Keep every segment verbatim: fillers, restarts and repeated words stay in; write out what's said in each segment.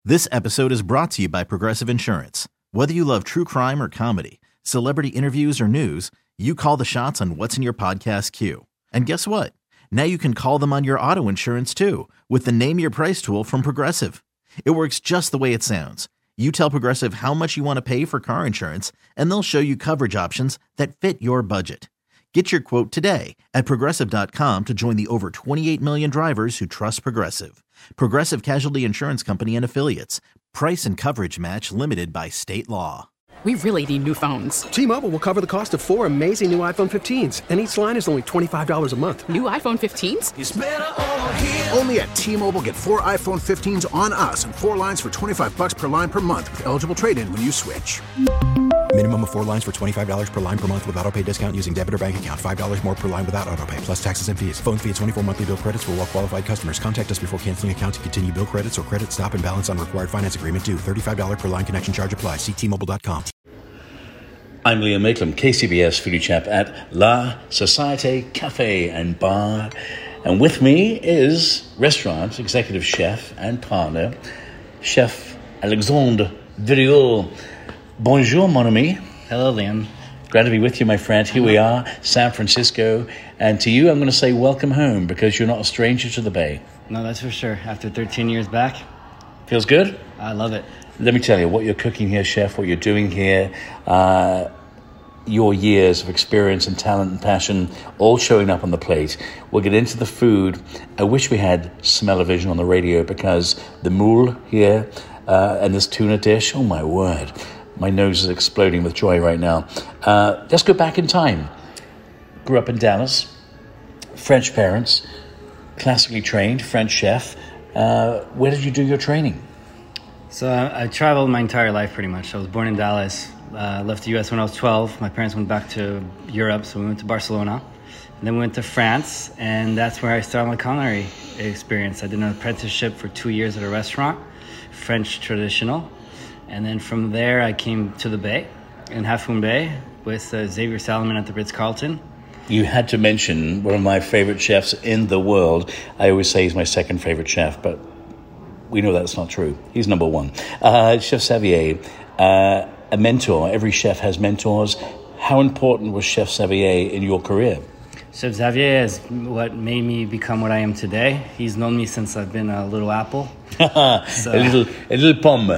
This episode is brought to you by Progressive Insurance. Whether you love true crime or comedy, celebrity interviews or news, you call the shots on what's in your podcast queue. And guess what? Now you can call them on your auto insurance too with the Name Your Price tool from Progressive. It works just the way it sounds. You tell Progressive how much you want to pay for car insurance, and they'll show you coverage options that fit your budget. Get your quote today at Progressive dot com to join the over twenty-eight million drivers who trust Progressive. Progressive Casualty Insurance Company and Affiliates. Price and coverage match limited by state law. We really need new phones. T-Mobile will cover the cost of four amazing new iPhone fifteens, and each line is only twenty-five dollars a month. New iPhone fifteens? It's better over here. Only at T-Mobile, get four iPhone fifteens on us and four lines for twenty-five bucks per line per month with eligible trade-in when you switch. Minimum of four lines for twenty-five dollars per line per month with autopay discount using debit or bank account. five dollars more per line without autopay, plus taxes and fees. Phone fee at twenty-four monthly bill credits for well-qualified customers. Contact us before canceling account to continue bill credits or credit stop and balance on required finance agreement due. thirty-five dollars per line connection charge applies. See T Mobile dot com. I'm Liam Maitland, K C B S foodie chap at La Societe Cafe and Bar. And with me is restaurant executive chef and partner, Chef Alexandre Viriot. Bonjour, mon ami. Hello, Liam. Glad to be with you, my friend. Here we are, San Francisco. And to you, I'm going to say welcome home because you're not a stranger to the Bay. No, that's for sure. After thirteen years back. Feels good? I love it. Let me tell you, what you're cooking here, chef, what you're doing here, uh, your years of experience and talent and passion all showing up on the plate. We'll get into the food. I wish we had smell-o-vision on the radio because the moule here uh, and this tuna dish, oh my word, my nose is exploding with joy right now. Uh, let's go back in time. Grew up in Dallas, French parents, classically trained French chef. Uh, where did you do your training? So I, I traveled my entire life pretty much. I was born in Dallas, uh, left the U S when I was twelve. My parents went back to Europe, so we went to Barcelona. And then we went to France, and that's where I started my culinary experience. I did an apprenticeship for two years at a restaurant, French traditional. And then from there, I came to the Bay, in Half Moon Bay, with uh, Xavier Salomon at the Ritz-Carlton. You had to mention one of my favorite chefs in the world. I always say he's my second favorite chef, but we know that's not true. He's number one. Uh, Chef Xavier, uh, a mentor. Every chef has mentors. How important was Chef Xavier in your career? Chef Xavier is what made me become what I am today. He's known me since I've been a little apple. so, a little a little pomme.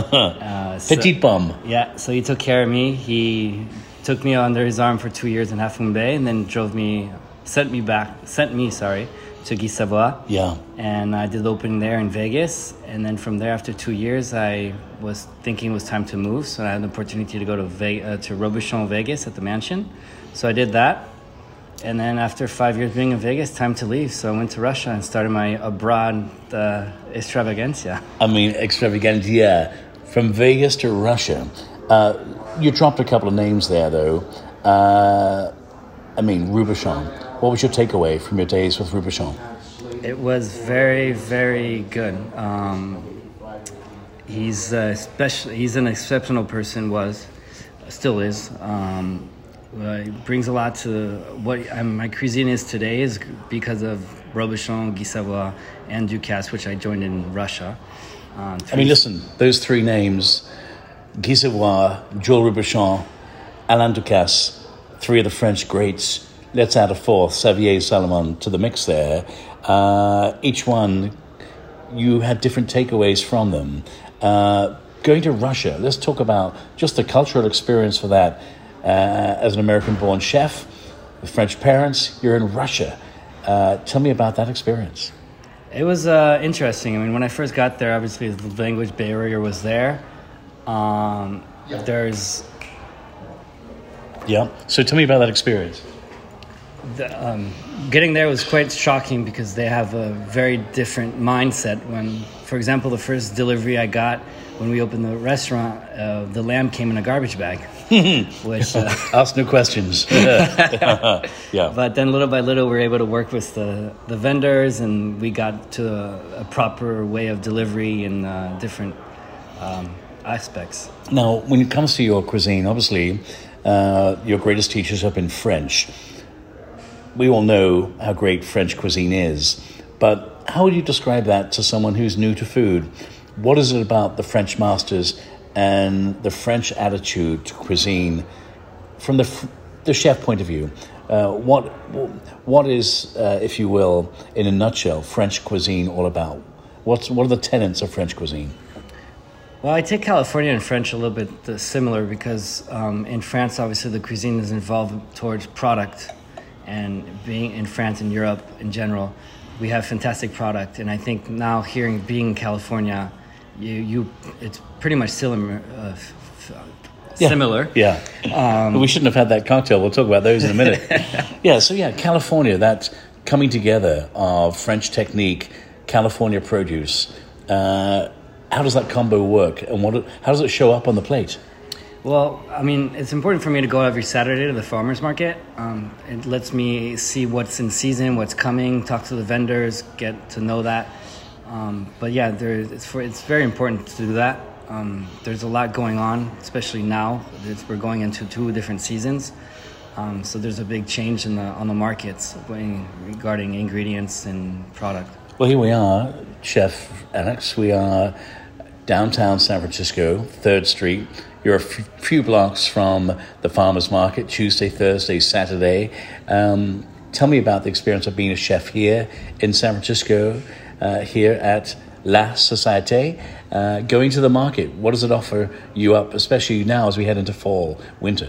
uh, so, Petite pomme. Yeah, so he took care of me. He took me under his arm for two years in Half Moon Bay and then drove me, sent me back, sent me, sorry, to Guy Savoy. Yeah. And I did the opening there in Vegas. And then from there, after two years, I was thinking it was time to move. So I had an opportunity to go to Ve- uh, to Robuchon, Vegas at the mansion. So I did that. And then after five years being in Vegas, time to leave. So I went to Russia and started my abroad uh, extravaganza. I mean, extravaganza. From Vegas to Russia. Uh, you dropped a couple of names there, though. Uh, I mean, Robuchon. What was your takeaway from your days with Robuchon? It was very, very good. Um, he's uh, special. He's an exceptional person. Was, still is. Um, uh, he brings a lot to what um, my cuisine is today. Is because of Robuchon, Guy Savoy, and Ducasse, which I joined in Russia. Um, I mean, listen, those three names: Guy Savoy, Joël Robuchon, Alain Ducasse, three of the French greats. Let's add a fourth, Xavier Salomon, to the mix there. Uh, each one, you had different takeaways from them. Uh, going to Russia, let's talk about just the cultural experience for that. Uh, as an American-born chef with French parents, you're in Russia. Uh, tell me about that experience. It was uh, interesting. I mean, when I first got there, obviously the language barrier was there. Um, yeah. There's... Yeah, so tell me about that experience. The, um, getting there was quite shocking because they have a very different mindset. When, for example, the first delivery I got when we opened the restaurant, uh, the lamb came in a garbage bag. which uh, Ask no questions. yeah. But then little by little, we were able to work with the, the vendors, and we got to a, a proper way of delivery and uh, different um, aspects. Now, when it comes to your cuisine, obviously, uh, your greatest teachers have been French. We all know how great French cuisine is, but how would you describe that to someone who's new to food? What is it about the French masters and the French attitude to cuisine from the the chef point of view? Uh, what what is, uh, if you will, in a nutshell, French cuisine all about? What's what are the tenets of French cuisine? Well, I take California and French a little bit uh, similar because um, in France, obviously, the cuisine is involved towards product, and being in France and Europe in general, we have fantastic product. And I think now, hearing being in California, you you it's pretty much similar. Uh, f- Yeah. Similar. Yeah. Um, we shouldn't have had that cocktail. We'll talk about those in a minute. yeah, so yeah, California, that coming together of French technique, California produce. Uh, how does that combo work? And what? How does it show up on the plate? Well, I mean, it's important for me to go every Saturday to the farmer's market. Um, it lets me see what's in season, what's coming, talk to the vendors, get to know that. Um, but yeah, there, it's, for, it's very important to do that. Um, there's a lot going on, especially now. It's, we're going into two different seasons, um, so there's a big change in the on the markets regarding ingredients and product. Well, here we are, Chef Alex. We are downtown San Francisco, third Street. You're a f- few blocks from the farmers market, Tuesday, Thursday, Saturday. Um, tell me about the experience of being a chef here in San Francisco, uh, here at La Société, uh, going to the market. What does it offer you up, especially now as we head into fall, winter?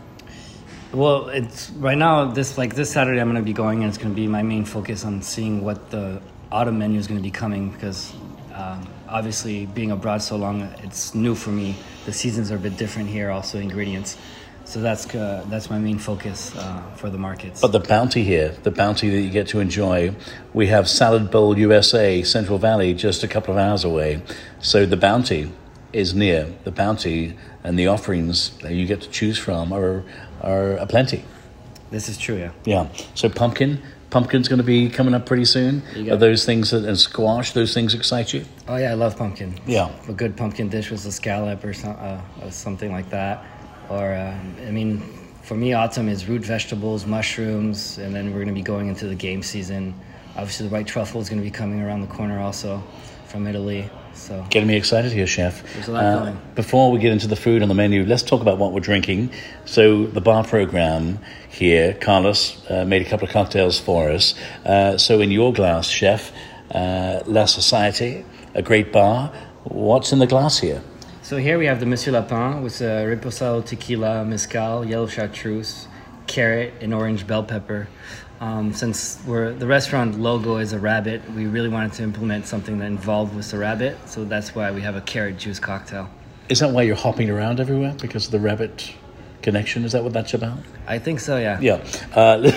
Well, it's right now, this like this Saturday I'm going to be going, and it's going to be my main focus on seeing what the autumn menu is going to be coming, because um, obviously being abroad so long, it's new for me. The seasons are a bit different here, also ingredients. So that's uh, that's my main focus uh, for the markets. But the bounty here, the bounty that you get to enjoy, we have Salad Bowl U S A, Central Valley, just a couple of hours away. So the bounty is near. The bounty and the offerings that you get to choose from are are aplenty. This is true, yeah. Yeah. So pumpkin, pumpkin's going to be coming up pretty soon. Are those things that, and squash, those things excite you? Oh yeah, I love pumpkin. Yeah. A good pumpkin dish with a scallop or, some, uh, or something like that. Or, uh, I mean, for me, autumn is root vegetables, mushrooms, and then we're going to be going into the game season. Obviously, the white truffle is going to be coming around the corner also from Italy. So Getting me excited here, Chef. There's a lot uh, going. Before we get into the food on the menu, let's talk about what we're drinking. So the bar program here, Carlos uh, made a couple of cocktails for us. Uh, so in your glass, Chef, uh, La Société, a great bar. What's in the glass here? So here we have the Monsieur Lapin with uh, reposado tequila, mezcal, yellow chartreuse, carrot, and orange bell pepper. Um, since we're, the restaurant logo is a rabbit, we really wanted to implement something that involved with the rabbit. So that's why we have a carrot juice cocktail. Is that why you're hopping around everywhere? Because of the rabbit connection? Is that what that's about? I think so, yeah. Yeah. Uh,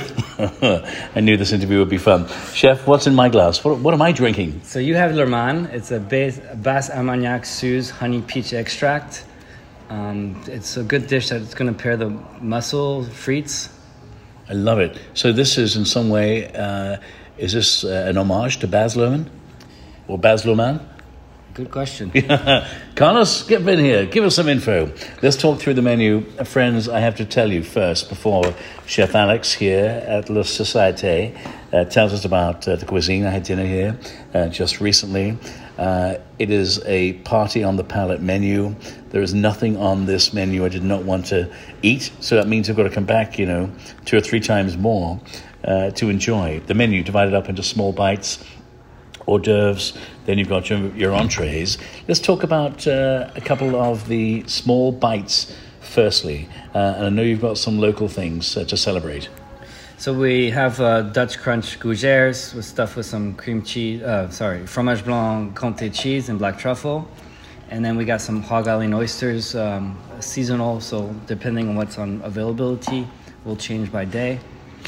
I knew this interview would be fun. Chef, what's in my glass? What, what am I drinking? So you have Lerman. It's a Basse Armagnac Suze honey peach extract. Um, it's a good dish that's going to pair the mussel frites. I love it. So this is in some way, uh, is this uh, an homage to Baz Luhrmann? Or Baz Luhrmann? Good question. Carlos, get in here. Give us some info. Let's talk through the menu. Uh, friends, I have to tell you first, before Chef Alex here at La Société uh, tells us about uh, the cuisine. I had dinner here uh, just recently. Uh, it is a party on the palate menu. There is nothing on this menu I did not want to eat. So that means I've got to come back, you know, two or three times more uh, to enjoy. The menu divided up into small bites, hors d'oeuvres, then you've got your, your entrees. Let's talk about uh, a couple of the small bites firstly. Uh, and I know you've got some local things uh, to celebrate. So we have uh, Dutch Crunch gougères with stuff with some cream cheese, uh, sorry, fromage blanc, comté cheese, and black truffle. And then we got some hog island oysters, um, seasonal, so depending on what's on availability, will change by day.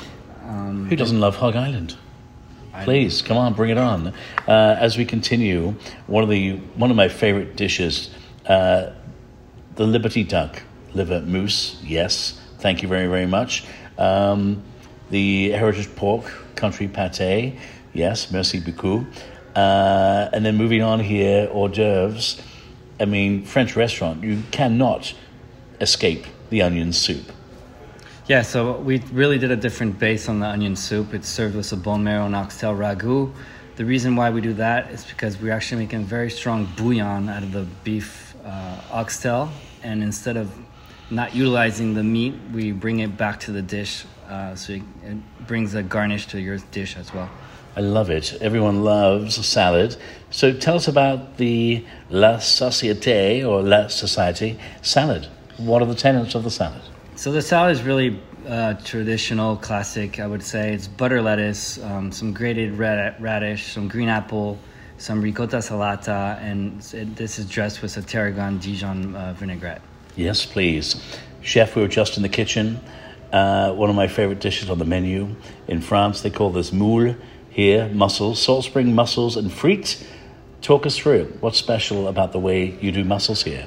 Um, Who doesn't love Hog Island? Please, come on, bring it on. Uh, as we continue, one of the one of my favorite dishes, uh, the Liberty Duck liver mousse. Yes, thank you very, very much. Um, the heritage pork country pate. Yes, merci beaucoup. Uh, and then moving on here, hors d'oeuvres. I mean, French restaurant, you cannot escape the onion soup. Yeah, so we really did a different base on the onion soup. It's served with a bone marrow and oxtail ragu. The reason why we do that is because we're actually making very strong bouillon out of the beef uh, oxtail, and instead of not utilizing the meat, we bring it back to the dish, uh, so it brings a garnish to your dish as well. I love it. Everyone loves a salad. So tell us about the La Société or La Society salad. What are the tenets of the salad? So the salad is really uh, traditional, classic, I would say. It's butter lettuce, um, some grated red radish, some green apple, some ricotta salata, and it, this is dressed with a tarragon Dijon uh, vinaigrette. Yes, please. Chef, we were just in the kitchen. Uh, one of my favorite dishes on the menu. In France, they call this moule. Here, mussels, Salt Spring mussels and frites. Talk us through what's special about the way you do mussels here.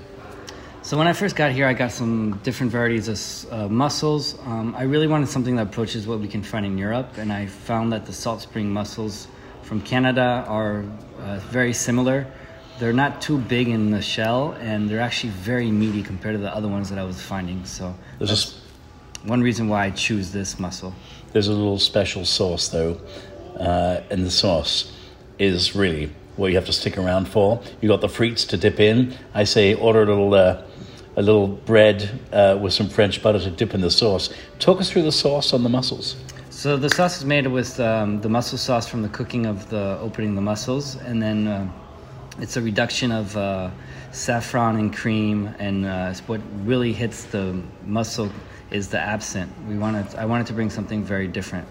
So when I first got here, I got some different varieties of uh, mussels. Um, I really wanted something that approaches what we can find in Europe, and I found that the Salt Spring mussels from Canada are uh, very similar. They're not too big in the shell, and they're actually very meaty compared to the other ones that I was finding. So There's that's a, one reason why I choose this mussel. There's a little special sauce, though. Uh, and the sauce is really what you have to stick around for. You got the frites to dip in. I say order a little uh, a little bread uh, with some French butter to dip in the sauce. Talk us through the sauce on the mussels. So the sauce is made with um, the mussel sauce from the cooking of the opening the mussels, and then uh, it's a reduction of uh, saffron and cream, and uh, what really hits the mussel is the absinthe. We wanted I wanted to bring something very different.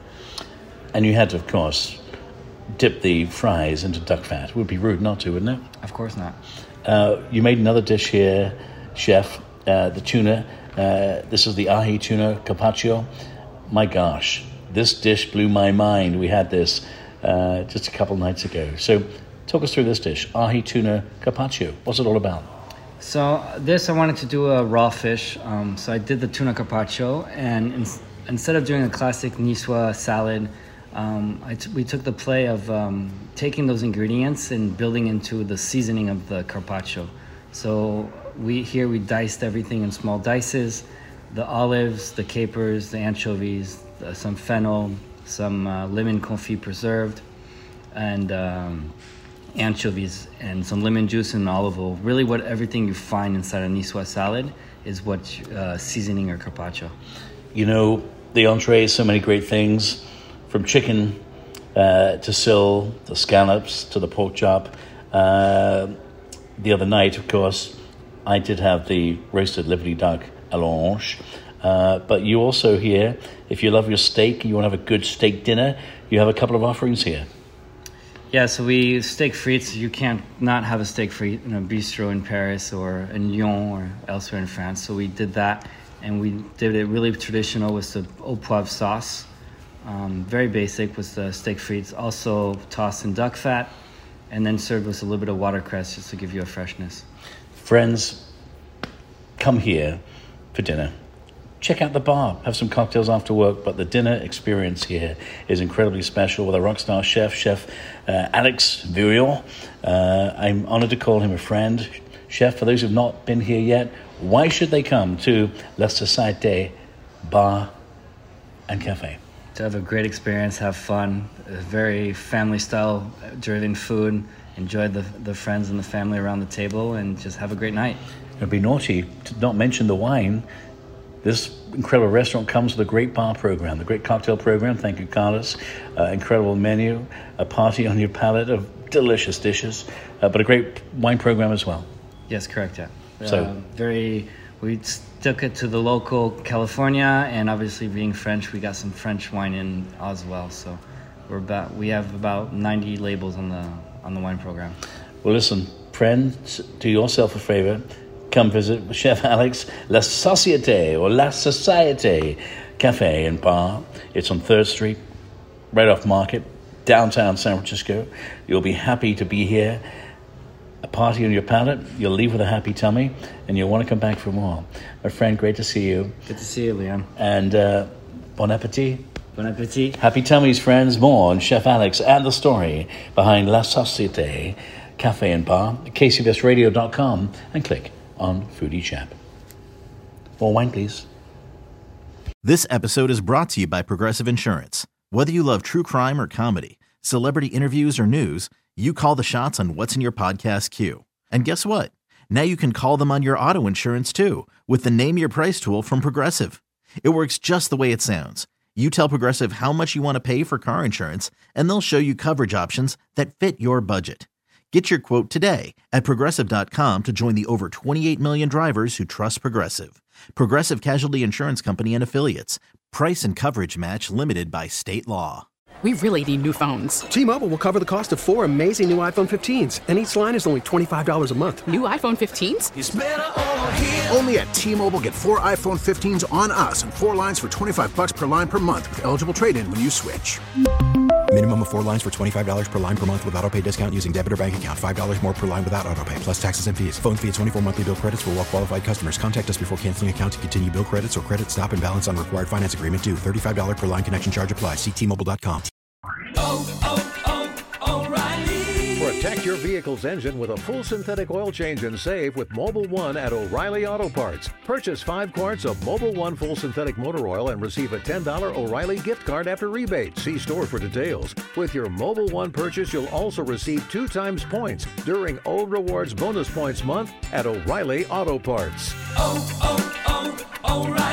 And you had to, of course, dip the fries into duck fat. It would be rude not to, wouldn't it? Of course not. Uh, you made another dish here, Chef, uh, the tuna. Uh, this is the ahi tuna carpaccio. My gosh, this dish blew my mind. We had this uh, just a couple nights ago. So talk us through this dish, ahi tuna carpaccio. What's it all about? So this, I wanted to do a raw fish. Um, so I did the tuna carpaccio, and in, instead of doing a classic Niçoise salad, Um, I t- we took the play of um, taking those ingredients and building into the seasoning of the carpaccio. So we here we diced everything in small dices, the olives, the capers, the anchovies, the, some fennel, some uh, lemon confit preserved, and um, anchovies, and some lemon juice and olive oil. Really what everything you find inside a Niçoise salad is what uh, seasoning your carpaccio. You know, the entree is so many great things. From chicken uh, to sill, to scallops, to the pork chop. Uh, the other night, of course, I did have the roasted Liberty duck à l'orange. Uh, but you also here, if you love your steak, you want to have a good steak dinner, you have a couple of offerings here. Yeah, so we steak frites. You can't not have a steak frite in a bistro in Paris or in Lyon or elsewhere in France. So we did that, and we did it really traditional with the au poivre sauce. Um, very basic with the steak frites, also tossed in duck fat, and then served with a little bit of watercress just to give you a freshness. Friends, come here for dinner. Check out the bar, have some cocktails after work, but the dinner experience here is incredibly special with a rock star chef, Chef uh, Alex Virion. Uh, I'm honored to call him a friend. Chef, for those who've not been here yet, why should they come to La Société Bar and Cafe? To have a great experience, have fun, a very family-style driven food, enjoy the the friends and the family around the table, and just have a great night. It'd be naughty to not mention the wine. This incredible restaurant comes with a great bar program, the great cocktail program. Thank you, Carlos. Uh, incredible menu, a party on your palate of delicious dishes, uh, but a great wine program as well. Yes, correct, yeah. So, uh, very... We took it to the local California, and obviously being French, we got some French wine in as well. So we're about we have about ninety labels on the on the wine program. Well, listen, friends, do yourself a favor. Come visit Chef Alex, La Société or La Société Cafe and Bar. It's on third Street, right off Market, downtown San Francisco. You'll be happy to be here. A party on your palate, you'll leave with a happy tummy, and you'll want to come back for more. My friend, great to see you. Good to see you, Leon. And uh, bon appetit. Bon appetit. Happy tummies, friends. More on Chef Alex and the story behind La Société Cafe and Bar at K C B S radio dot com, and click on Foodie Chap. More wine, please. This episode is brought to you by Progressive Insurance. Whether you love true crime or comedy, celebrity interviews, or news, you call the shots on what's in your podcast queue. And guess what? Now you can call them on your auto insurance too with the Name Your Price tool from Progressive. It works just the way it sounds. You tell Progressive how much you want to pay for car insurance, and they'll show you coverage options that fit your budget. Get your quote today at Progressive dot com to join the over twenty-eight million drivers who trust Progressive. Progressive Casualty Insurance Company and Affiliates. Price and coverage match limited by state law. We really need new phones. T-Mobile will cover the cost of four amazing new iPhone fifteens, and each line is only twenty-five dollars a month. New iPhone fifteens? It's better over here. Only at T-Mobile, get four iPhone fifteens on us and four lines for twenty-five bucks per line per month with eligible trade-in when you switch. Minimum of four lines for twenty-five dollars per line per month with autopay discount using debit or bank account. five dollars more per line without autopay, plus taxes and fees. Phone fee at twenty-four monthly bill credits for well-qualified customers. Contact us before canceling account to continue bill credits or credit stop and balance on required finance agreement due. thirty-five dollars per line connection charge applies. See T Mobile dot com. Oh, oh, oh, O'Reilly. Protect your vehicle's engine with a full synthetic oil change and save with Mobil one at O'Reilly Auto Parts. Purchase five quarts of Mobil one full synthetic motor oil and receive a ten dollars O'Reilly gift card after rebate. See store for details. With your Mobil one purchase, you'll also receive two times points during O Rewards Bonus Points Month at O'Reilly Auto Parts. Oh, oh, oh, O'Reilly.